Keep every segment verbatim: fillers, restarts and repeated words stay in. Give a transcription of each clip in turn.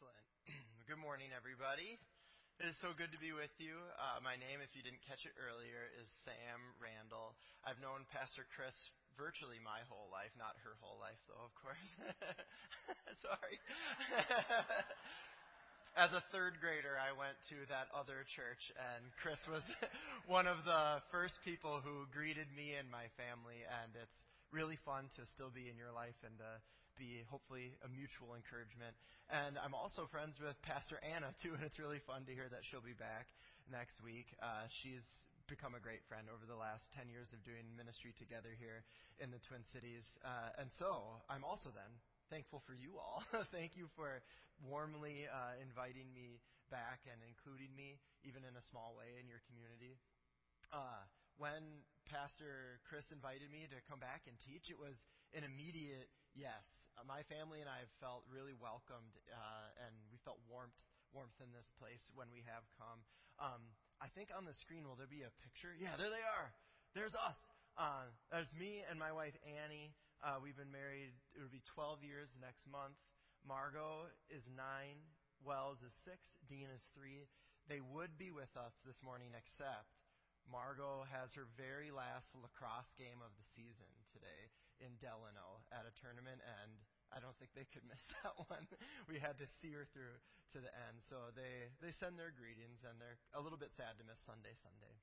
Excellent. Good morning, everybody. It is so good to be with you. Uh, my name, if you didn't catch it earlier, is Sam Randall. I've known Pastor Chris virtually my whole life, not her whole life, though, of course. Sorry. As a third grader, I went to that other church, and Chris was one of the first people who greeted me and my family, and it's really fun to still be in your life and to be hopefully a mutual encouragement. And I'm also friends with Pastor Anna, too, and it's really fun to hear that she'll be back next week. Uh, she's become a great friend over the last ten years of doing ministry together here in the Twin Cities. Uh, and so I'm also then thankful for you all. Thank you for warmly uh, inviting me back and including me, even in a small way, in your community. Uh, when Pastor Chris invited me to come back and teach, it was an immediate yes. Uh, my family and I have felt really welcomed, uh, and we felt warmth warmth in this place when we have come. Um, I think on the screen, will there be a picture? Yeah, there they are. There's us. Uh, there's me and my wife, Annie. Uh, we've been married, it will be twelve years next month. Margot is nine. Wells is six. Dean is three. They would be with us this morning, except Margot has her very last lacrosse game of the season today in Delano at a tournament, and I don't think they could miss that one. We had to see her through to the end. So they, they send their greetings, and they're a little bit sad to miss Sunday, Sunday.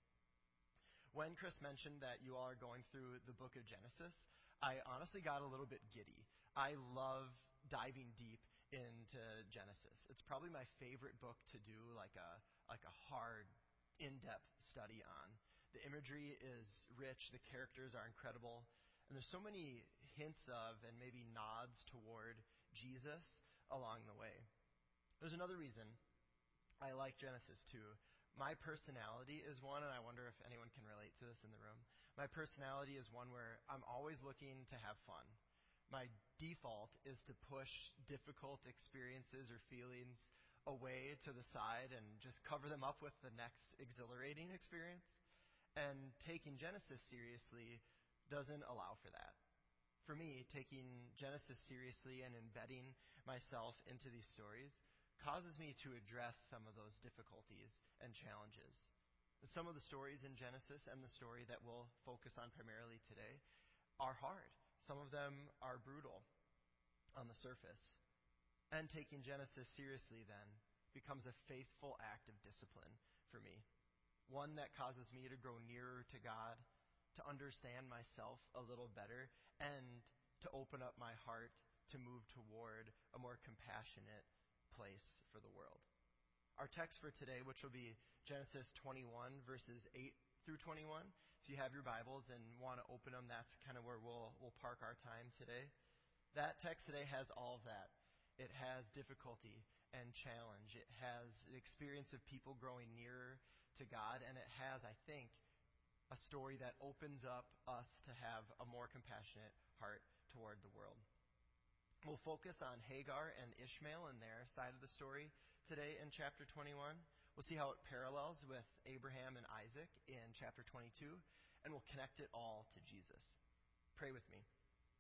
When Chris mentioned that you all are going through the book of Genesis, I honestly got a little bit giddy. I love diving deep into Genesis. It's probably my favorite book to do like a like a hard, in-depth study on. The imagery is rich, the characters are incredible, and there's so many hints of and maybe nods toward Jesus along the way. There's another reason I like Genesis too. My personality is one, and I wonder if anyone can relate to this in the room. My personality is one where I'm always looking to have fun. My default is to push difficult experiences or feelings away to the side and just cover them up with the next exhilarating experience. And taking Genesis seriously doesn't allow for that. For me, taking Genesis seriously and embedding myself into these stories causes me to address some of those difficulties and challenges. And some of the stories in Genesis and the story that we'll focus on primarily today are hard. Some of them are brutal on the surface. And taking Genesis seriously then becomes a faithful act of discipline for me. One that causes me to grow nearer to God, to understand myself a little better, and to open up my heart to move toward a more compassionate place for the world. Our text for today, which will be Genesis twenty-one, verses eight through twenty-one. If you have your Bibles and want to open them, that's kind of where we'll we'll park our time today. That text today has all of that. It has difficulty and challenge. It has the experience of people growing nearer to God, and it has, I think, a story that opens up us to have a more compassionate heart toward the world. We'll focus on Hagar and Ishmael and their side of the story today in chapter twenty-one. We'll see how it parallels with Abraham and Isaac in chapter twenty-two, and we'll connect it all to Jesus. Pray with me.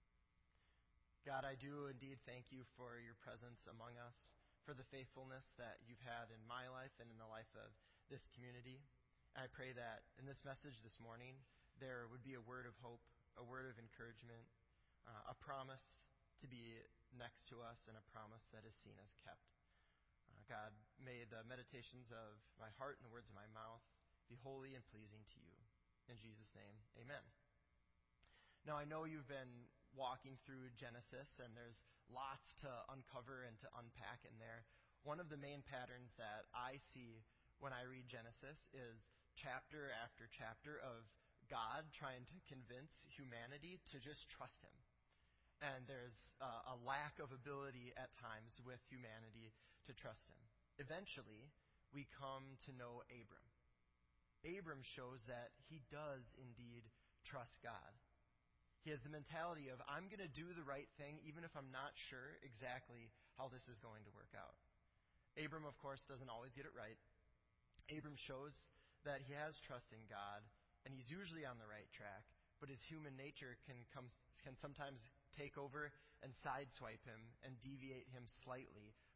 God, I do indeed thank you for your presence among us, for the faithfulness that you've had in my life and in the life of this community. And I pray that in this message this morning, there would be a word of hope, a word of encouragement, uh, a promise to be next to us, and a promise that is seen as kept. Uh, God, may the meditations of my heart and the words of my mouth be holy and pleasing to you. In Jesus' name, amen. Now, I know you've been walking through Genesis, and there's lots to uncover and to unpack in there. One of the main patterns that I see when I read Genesis is chapter after chapter of God trying to convince humanity to just trust him. And there's uh, a lack of ability at times with humanity to trust him. Eventually, we come to know Abram. Abram shows that he does indeed trust God. He has the mentality of, I'm going to do the right thing even if I'm not sure exactly how this is going to work out. Abram, of course, doesn't always get it right. Abram shows that he has trust in God, and he's usually on the right track, but his human nature can come, can sometimes take over and sideswipe him and deviate him slightly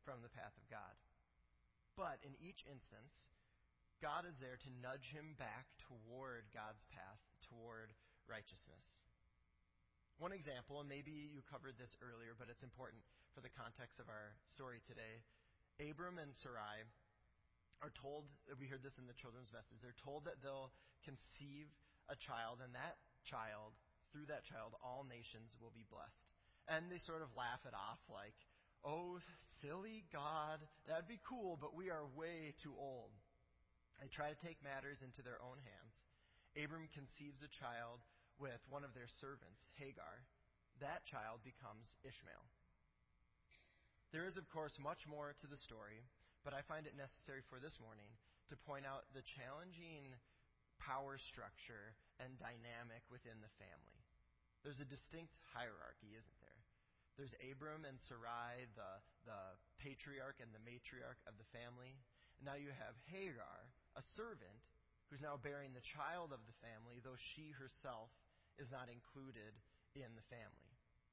from the path of God. But in each instance, God is there to nudge him back toward God's path, toward righteousness. One example, and maybe you covered this earlier, but it's important for the context of our story today. Abram and Sarai are told, we heard this in the children's message, they're told that they'll conceive a child, and that child, through that child, all nations will be blessed. And they sort of laugh it off like, oh, silly God, that'd be cool, but we are way too old. They try to take matters into their own hands. Abram conceives a child with one of their servants, Hagar. That child becomes Ishmael. There is, of course, much more to the story, but I find it necessary for this morning to point out the challenging power structure and dynamic within the family. There's a distinct hierarchy, isn't there? There's Abram and Sarai, the, the patriarch and the matriarch of the family. And now you have Hagar, a servant, who's now bearing the child of the family, though she herself is not included in the family.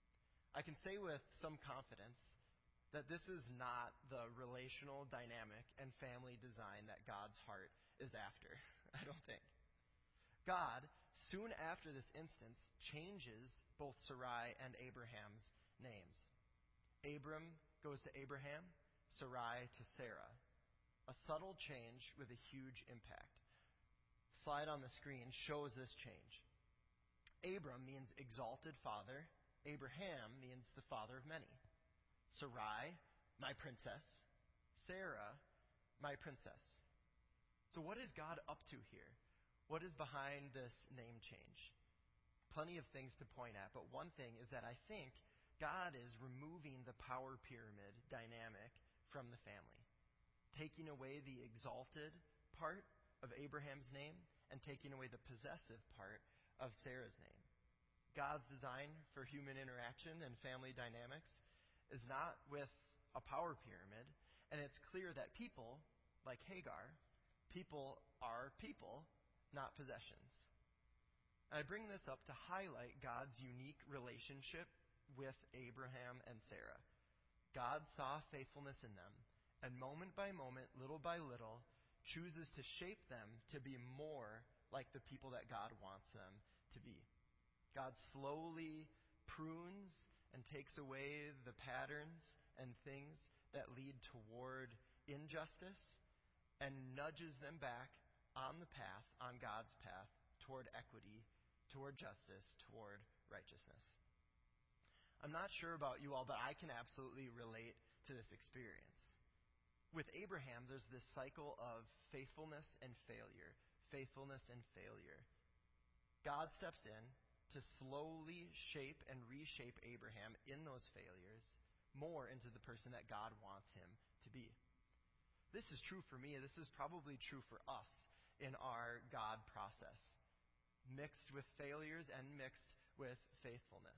I can say with some confidence that this is not the relational dynamic and family design that God's heart is after. I don't think. God, soon after this instance, changes both Sarai and Abraham's names. Abram goes to Abraham, Sarai to Sarah. A subtle change with a huge impact. The slide on the screen shows this change. Abram means exalted father. Abraham means the father of many. Sarai, my princess. Sarah, my princess. So what is God up to here? What is behind this name change? Plenty of things to point at, but one thing is that I think God is removing the power pyramid dynamic from the family, taking away the exalted part of Abraham's name and taking away the possessive part of Sarah's name. God's design for human interaction and family dynamics is not with a power pyramid, and it's clear that people, like Hagar, people are people, not possessions. I bring this up to highlight God's unique relationship with Abraham and Sarah. God saw faithfulness in them, and moment by moment, little by little, chooses to shape them to be more like the people that God wants them to be. God slowly prunes and takes away the patterns and things that lead toward injustice and nudges them back on the path, on God's path, toward equity, toward justice, toward righteousness. I'm not sure about you all, but I can absolutely relate to this experience. With Abraham, there's this cycle of faithfulness and failure, faithfulness and failure. God steps in to slowly shape and reshape Abraham in those failures more into the person that God wants him to be. This is true for me. This is probably true for us in our God process, mixed with failures and mixed with faithfulness.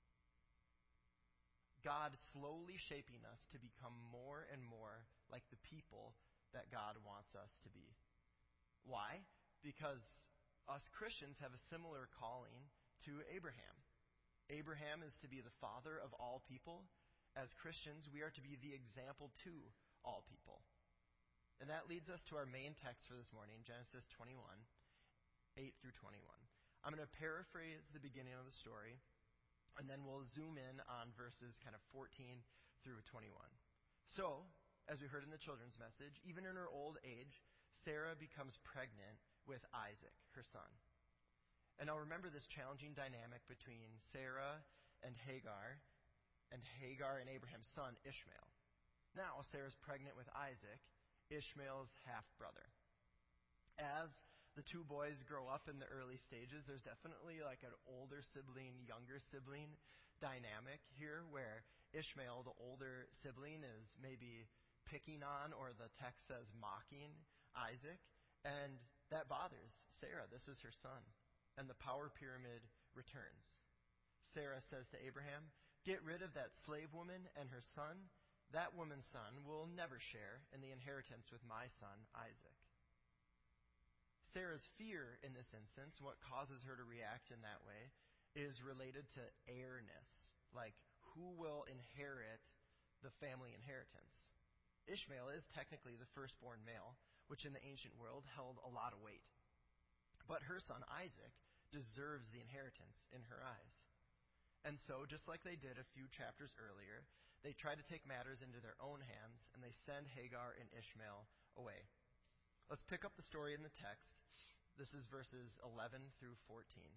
God slowly shaping us to become more and more like the people that God wants us to be. Why? Because us Christians have a similar calling to Abraham. Abraham is to be the father of all people. As Christians, we are to be the example to all people. And that leads us to our main text for this morning, Genesis twenty-one, eight through twenty-one. I'm going to paraphrase the beginning of the story, and then we'll zoom in on verses kind of fourteen through twenty-one. So, as we heard in the children's message, even in her old age, Sarah becomes pregnant with Isaac, her son. And now remember this challenging dynamic between Sarah and Hagar, and Hagar and Abraham's son, Ishmael. Now, Sarah's pregnant with Isaac, Ishmael's half-brother. As the two boys grow up in the early stages, there's definitely like an older sibling, younger sibling dynamic here where Ishmael, the older sibling, is maybe picking on, or the text says mocking, Isaac. And that bothers Sarah. This is her son. And the power pyramid returns. Sarah says to Abraham, "Get rid of that slave woman and her son. That woman's son will never share in the inheritance with my son, Isaac." Sarah's fear in this instance, what causes her to react in that way, is related to heirness. Like, who will inherit the family inheritance? Ishmael is technically the firstborn male, which in the ancient world held a lot of weight. But her son Isaac deserves the inheritance in her eyes. And so, just like they did a few chapters earlier, they try to take matters into their own hands, and they send Hagar and Ishmael away. Let's pick up the story in the text. This is verses eleven through fourteen.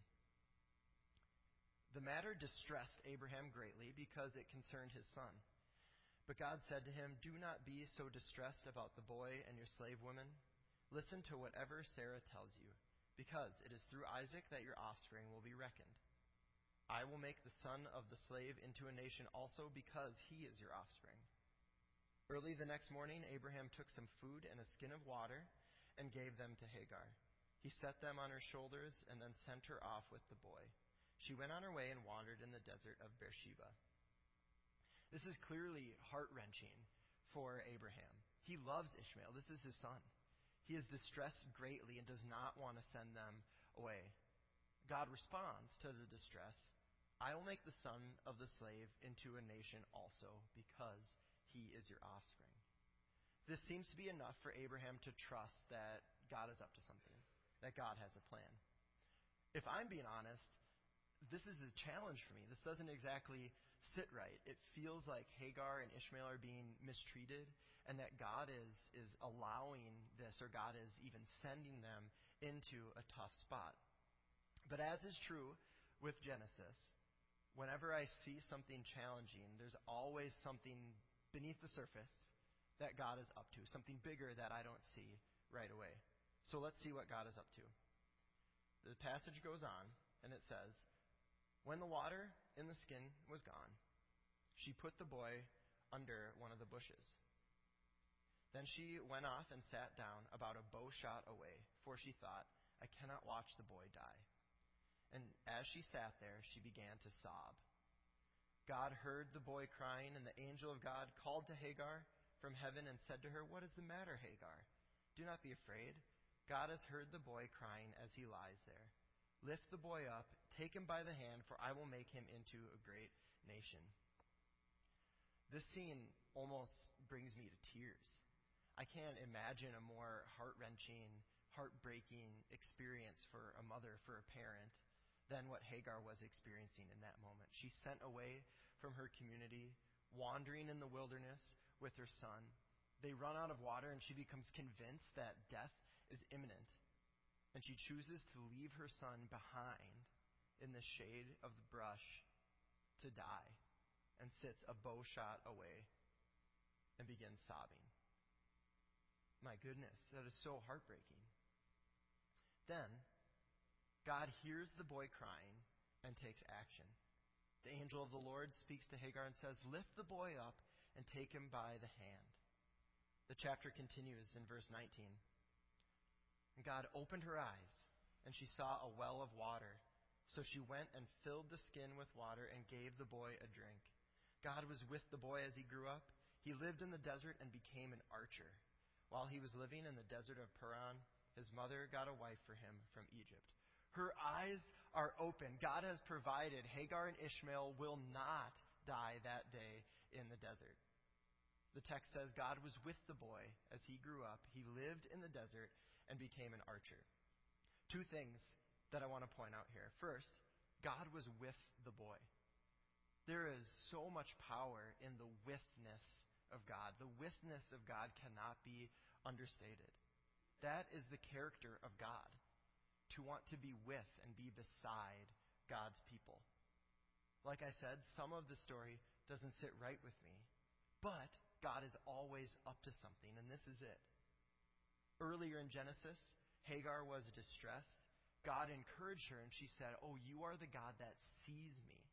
The matter distressed Abraham greatly because it concerned his son. But God said to him, "Do not be so distressed about the boy and your slave woman. Listen to whatever Sarah tells you, because it is through Isaac that your offspring will be reckoned. I will make the son of the slave into a nation also, because he is your offspring." Early the next morning, Abraham took some food and a skin of water and gave them to Hagar. He set them on her shoulders and then sent her off with the boy. She went on her way and wandered in the desert of Beersheba. This is clearly heart-wrenching for Abraham. He loves Ishmael. This is his son. He is distressed greatly and does not want to send them away. God responds to the distress, "I will make the son of the slave into a nation also, because he is your offspring." This seems to be enough for Abraham to trust that God is up to something, that God has a plan. If I'm being honest, this is a challenge for me. This doesn't exactly sit right. It feels like Hagar and Ishmael are being mistreated, and that God is, is allowing this, or God is even sending them into a tough spot. But as is true with Genesis, whenever I see something challenging, there's always something beneath the surface that God is up to, something bigger that I don't see right away. So let's see what God is up to. The passage goes on, and it says, "When the water in the skin was gone, she put the boy under one of the bushes. Then she went off and sat down about a bow shot away, for she thought, 'I cannot watch the boy die.' And as she sat there, she began to sob. God heard the boy crying, and the angel of God called to Hagar from heaven and said to her, 'What is the matter, Hagar? Do not be afraid. God has heard the boy crying as he lies there. Lift the boy up, take him by the hand, for I will make him into a great nation.'" This scene almost brings me to tears. I can't imagine a more heart-wrenching, heartbreaking experience for a mother, for a parent, than what Hagar was experiencing in that moment. She's sent away from her community, wandering in the wilderness with her son. They run out of water, and she becomes convinced that death is imminent. And she chooses to leave her son behind in the shade of the brush to die, and sits a bow shot away and begins sobbing. My goodness, that is so heartbreaking. Then, God hears the boy crying and takes action. The angel of the Lord speaks to Hagar and says, "Lift the boy up and take him by the hand." The chapter continues in verse nineteen. "And God opened her eyes, and she saw a well of water. So she went and filled the skin with water and gave the boy a drink. God was with the boy as he grew up. He lived in the desert and became an archer. While he was living in the desert of Paran, his mother got a wife for him from Egypt." Her eyes are open. God has provided. Hagar and Ishmael will not die that day in the desert. The text says God was with the boy as he grew up. He lived in the desert and became an archer. Two things that I want to point out here. First, God was with the boy. There is so much power in the withness of God. The withness of God cannot be understated. That is the character of God, to want to be with and be beside God's people. Like I said, some of the story doesn't sit right with me, but God is always up to something, and this is it. Earlier in Genesis, Hagar was distressed. God encouraged her, and she said, "Oh, you are the God that sees me."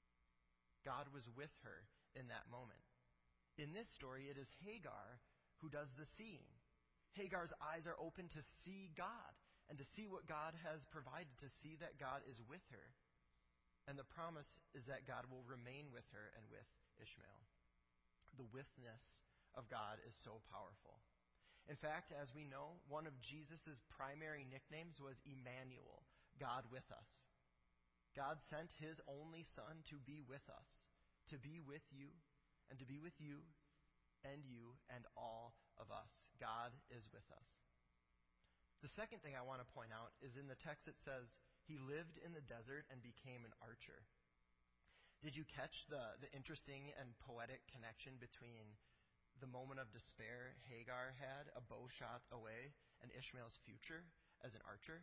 God was with her in that moment. In this story, it is Hagar who does the seeing. Hagar's eyes are open to see God and to see what God has provided, to see that God is with her. And the promise is that God will remain with her and with Ishmael. The witness of God is so powerful. In fact, as we know, one of Jesus' primary nicknames was Emmanuel, God with us. God sent his only Son to be with us, to be with you, and to be with you and you and all of us. God is with us. The second thing I want to point out is in the text it says, he lived in the desert and became an archer. Did you catch the, the interesting and poetic connection between the moment of despair Hagar had, a bow shot away, and Ishmael's future as an archer?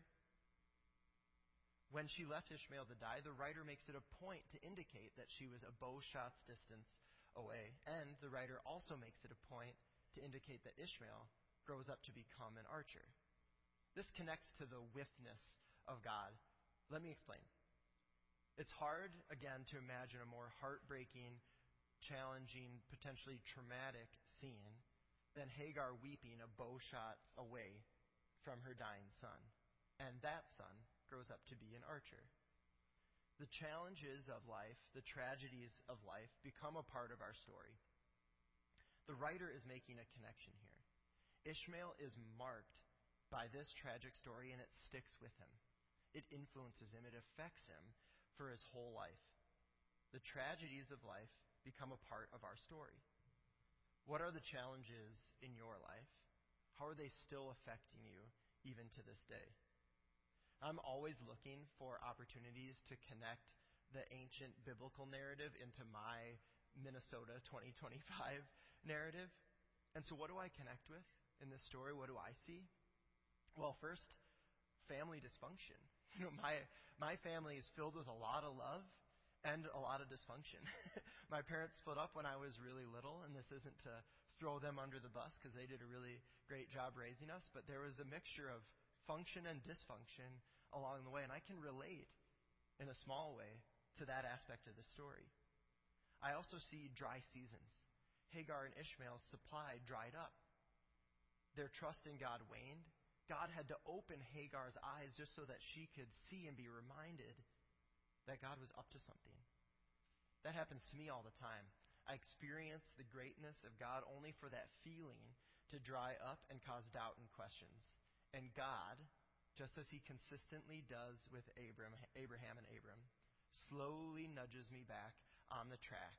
When she left Ishmael to die, the writer makes it a point to indicate that she was a bow shot's distance away. And the writer also makes it a point to indicate that Ishmael grows up to become an archer. This connects to the withness of God. Let me explain. It's hard, again, to imagine a more heartbreaking, challenging, potentially traumatic scene than Hagar weeping a bow shot away from her dying son. And that son grows up to be an archer. The challenges of life, the tragedies of life, become a part of our story. The writer is making a connection here. Ishmael is marked by this tragic story, and it sticks with him. It influences him. It affects him for his whole life. The tragedies of life become a part of our story. What are the challenges in your life? How are they still affecting you even to this day? I'm always looking for opportunities to connect the ancient biblical narrative into my Minnesota twenty twenty-five narrative. And so what do I connect with in this story? What do I see? Well, first, family dysfunction. You know, my my family is filled with a lot of love and a lot of dysfunction. My parents split up when I was really little, and this isn't to throw them under the bus because they did a really great job raising us, but there was a mixture of function and dysfunction along the way, and I can relate in a small way to that aspect of the story. I also see dry seasons. Hagar and Ishmael's supply dried up. Their trust in God waned. God had to open Hagar's eyes just so that she could see and be reminded that God was up to something. That happens to me all the time. I experience the greatness of God only for that feeling to dry up and cause doubt and questions. And God, just as he consistently does with Abram, Abraham and Abram, slowly nudges me back on the track.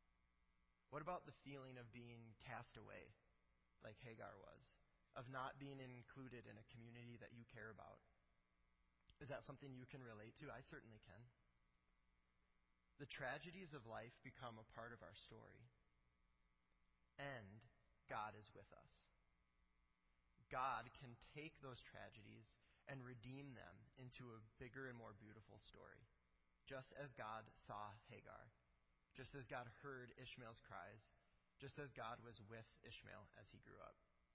What about the feeling of being cast away, like Hagar was? Of not being included in a community that you care about? Is that something you can relate to? I certainly can. The tragedies of life become a part of our story. And God is with us. God can take those tragedies and redeem them into a bigger and more beautiful story. Just as God saw Hagar. Just as God heard Ishmael's cries. Just as God was with Ishmael as he grew up.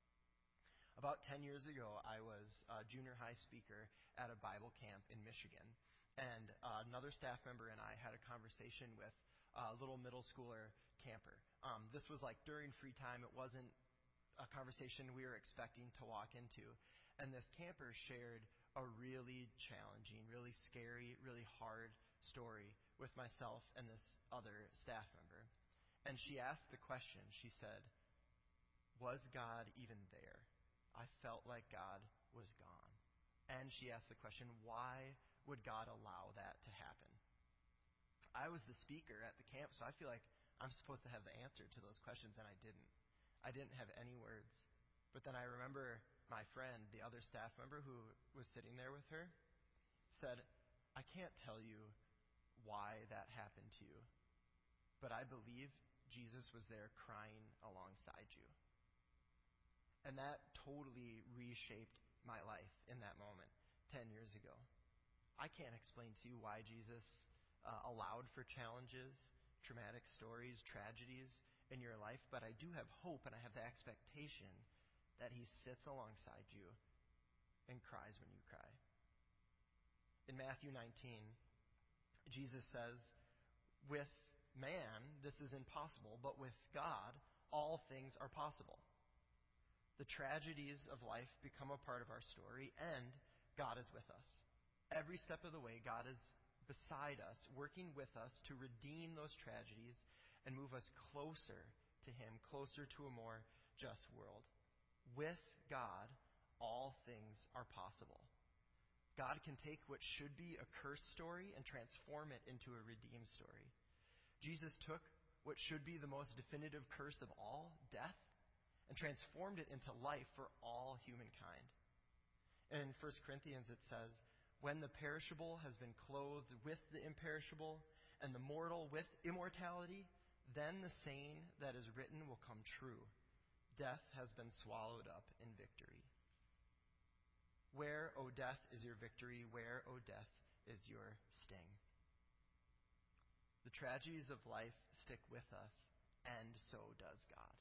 About ten years ago, I was a junior high speaker at a Bible camp in Michigan. And uh, another staff member and I had a conversation with a little middle schooler camper. Um, this was like during free time. It wasn't a conversation we were expecting to walk into. And this camper shared a really challenging, really scary, really hard story with myself and this other staff member. And she asked the question, she said, was God even there? I felt like God was gone. And she asked the question, why would God allow that to happen? I was the speaker at the camp, so I feel like I'm supposed to have the answer to those questions, and I didn't. I didn't have any words. But then I remember my friend, the other staff member who was sitting there with her, said, I can't tell you why that happened to you, but I believe Jesus was there crying alongside you. And that totally reshaped my life in that moment ten years ago. I can't explain to you why Jesus uh, allowed for challenges, traumatic stories, tragedies in your life, but I do have hope and I have the expectation that he sits alongside you and cries when you cry. In Matthew nineteen, Jesus says, with man, this is impossible, but with God, all things are possible. The tragedies of life become a part of our story, and God is with us. Every step of the way, God is beside us, working with us to redeem those tragedies and move us closer to him, closer to a more just world. With God, all things are possible. God can take what should be a cursed story and transform it into a redeemed story. Jesus took what should be the most definitive curse of all, death, and transformed it into life for all humankind. And in First Corinthians it says, when the perishable has been clothed with the imperishable, and the mortal with immortality, then the saying that is written will come true. Death has been swallowed up in victory. Where, O death, is your victory? Where, O death, is your sting? The tragedies of life stick with us, and so does God.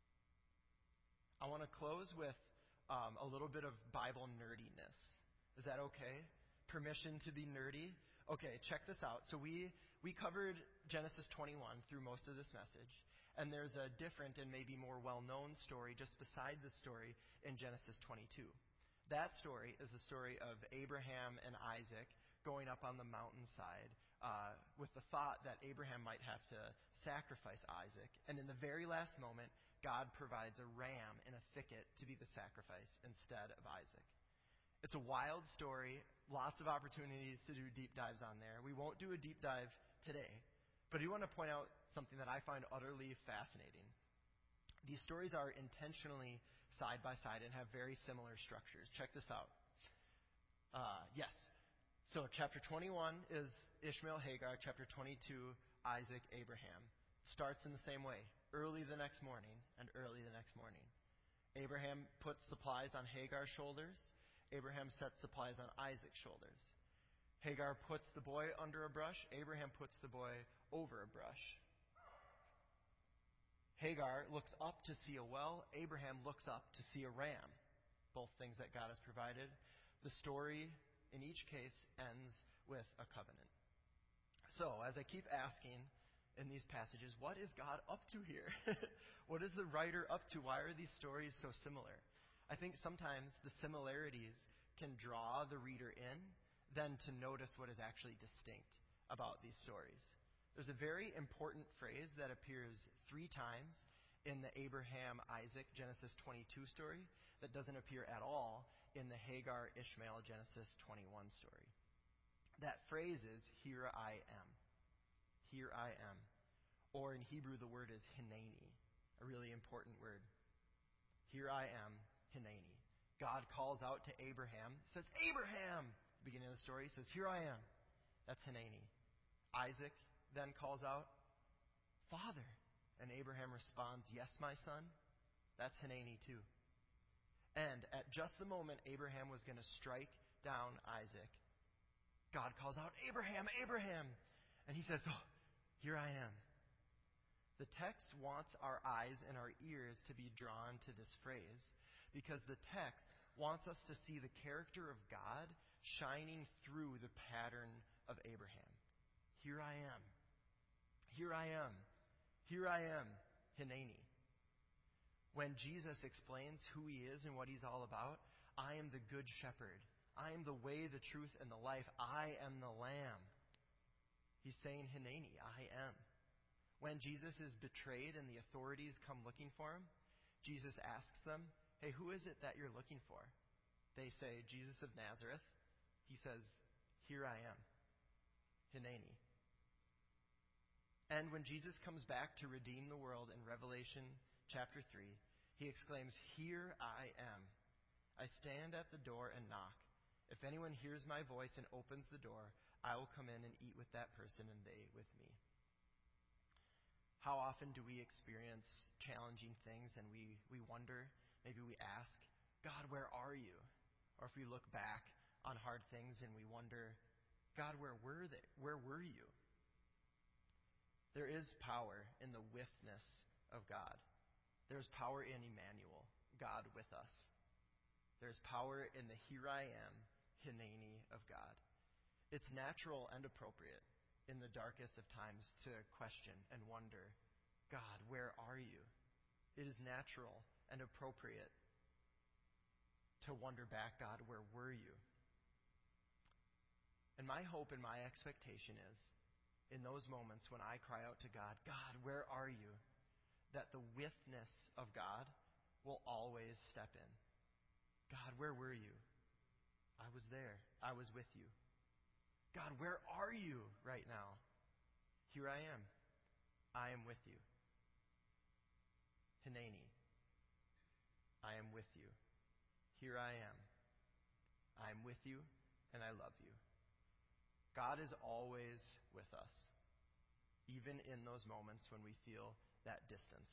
I want to close with um, a little bit of Bible nerdiness. Is that okay? Permission to be nerdy? Okay, check this out. So we, we covered Genesis twenty-one through most of this message, and there's a different and maybe more well-known story just beside the story in Genesis twenty-two. That story is the story of Abraham and Isaac going up on the mountainside uh, with the thought that Abraham might have to sacrifice Isaac. And in the very last moment, God provides a ram in a thicket to be the sacrifice instead of Isaac. It's a wild story, lots of opportunities to do deep dives on there. We won't do a deep dive today, but I do want to point out something that I find utterly fascinating. These stories are intentionally side by side and have very similar structures. Check this out. Uh, yes. So chapter twenty-one is Ishmael, Hagar. Chapter twenty-two, Isaac, Abraham. Starts in the same way. Early the next morning and early the next morning. Abraham puts supplies on Hagar's shoulders. Abraham sets supplies on Isaac's shoulders. Hagar puts the boy under a brush. Abraham puts the boy over a brush. Hagar looks up to see a well. Abraham looks up to see a ram. Both things that God has provided. The story, in each case, ends with a covenant. So, as I keep asking in these passages, what is God up to here? What is the writer up to? Why are these stories so similar? I think sometimes the similarities can draw the reader in than to notice what is actually distinct about these stories. There's a very important phrase that appears three times in the Abraham, Isaac, Genesis twenty-two story that doesn't appear at all in the Hagar, Ishmael, Genesis twenty-one story. That phrase is, here I am. Here I am. Or in Hebrew, the word is hineni, a really important word. Here I am, hineni. God calls out to Abraham, says, Abraham! At the beginning of the story, he says, here I am. That's hineni. Isaac then calls out, Father. And Abraham responds, yes, my son. That's hineni too. And at just the moment Abraham was going to strike down Isaac, God calls out, Abraham, Abraham. And he says, oh, here I am. The text wants our eyes and our ears to be drawn to this phrase because the text wants us to see the character of God shining through the pattern of Abraham. Here I am. Here I am. Here I am, hineni. When Jesus explains who he is and what he's all about, I am the good shepherd. I am the way, the truth, and the life. I am the lamb. He's saying, hineni, I am. When Jesus is betrayed and the authorities come looking for him, Jesus asks them, hey, who is it that you're looking for? They say, Jesus of Nazareth. He says, here I am, hineni. And when Jesus comes back to redeem the world in Revelation chapter three, he exclaims, here I am. I stand at the door and knock. If anyone hears my voice and opens the door, I will come in and eat with that person and they with me. How often do we experience challenging things and we, we wonder, maybe we ask, God, where are you? Or if we look back on hard things and we wonder, God, where were they? Where were you? There is power in the withness of God. There's power in Emmanuel, God with us. There's power in the here I am, hineni of God. It's natural and appropriate in the darkest of times to question and wonder, God, where are you? It is natural and appropriate to wonder back, God, where were you? And my hope and my expectation is, in those moments when I cry out to God, God, where are you? That the withness of God will always step in. God, where were you? I was there. I was with you. God, where are you right now? Here I am. I am with you. Hineni, I am with you. Here I am. I am with you, and I love you. God is always with us, even in those moments when we feel that distance,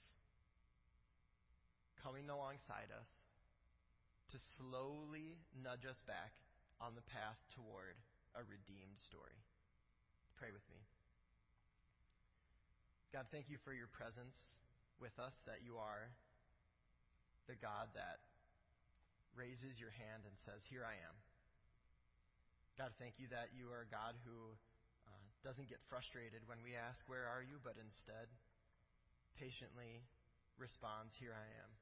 coming alongside us to slowly nudge us back on the path toward a redeemed story. Pray with me. God, thank you for your presence with us, that you are the God that raises your hand and says, here I am. God, thank you that you are a God who uh, doesn't get frustrated when we ask, where are you? But instead, patiently responds, here I am.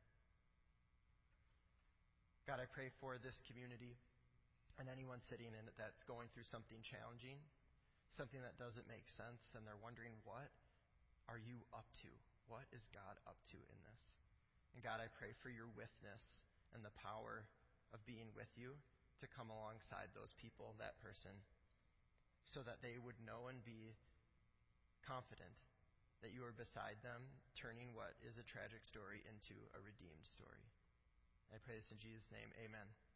God, I pray for this community and anyone sitting in it that's going through something challenging, something that doesn't make sense, and they're wondering, what are you up to? What is God up to in this? And God, I pray for your witness and the power of being with you to come alongside those people, that person, so that they would know and be confident that you are beside them, turning what is a tragic story into a redeemed story. I pray this in Jesus' name. Amen.